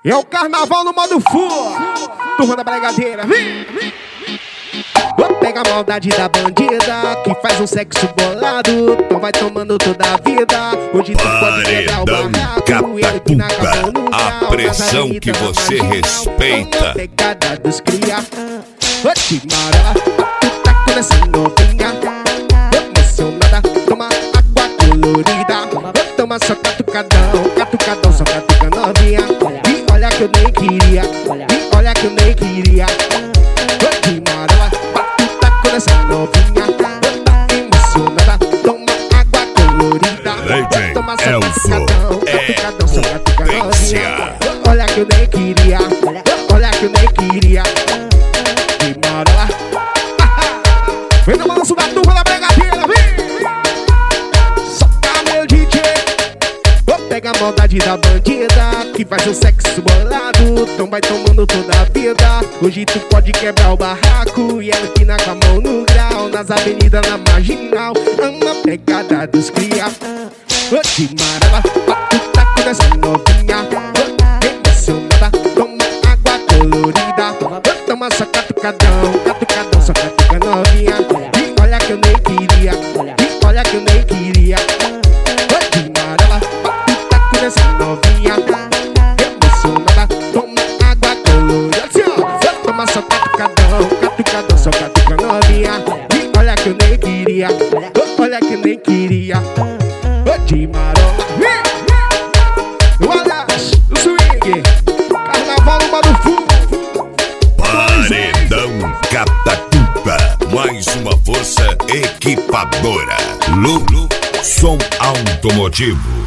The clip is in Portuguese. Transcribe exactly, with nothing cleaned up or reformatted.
É o carnaval no modo full, turma da bregadeira, vem! Pega a maldade da bandida que faz um sexo bolado, então vai tomando toda a vida. Hoje tu pode quebrar o barraco e ele na cama no grau. A pressão que você respeita. Pegada dos cria, ô Timarela, tu tá com essa novinha emocionada, toma água colorida, toma só catucadão, catucadão, só catuca novinha. E olha que eu nem queria, e olha que eu nem queria. Ô Timarela, essa novinha emocionada, toma água colorida, toma só catucadão, catucadão, só catuca novinha. Olha que eu nem queria, olha que eu nem queria. Timarela, vem no balanço da turma da bregadeira, vem! Soca meu D J. Pega a maldade da bandida que faz um sexo bolado, então vai tomando toda a vida. Hoje tu pode quebrar o barraco e ela empina com a mão no grau. Nas avenidas, na marginal, ama pegada dos cria. Ô Timarela, tu tá com essa novinha emocionada, toma água colorida, toma só catucadão, catucadão, só catuca novinha. E olha que eu nem queria, e olha que eu nem queria. Ô Timarela, tu tá com essa novinha emocionada, toma água colorida, assim ó, toma só catucadão, catucadão, só catuca novinha. E olha que eu nem queria, olha que eu nem queria. Ô Timarela, olha o swing, carnaval no modo full. Paredão Catatumba, mais uma força equipadora. Lulu, som automotivo.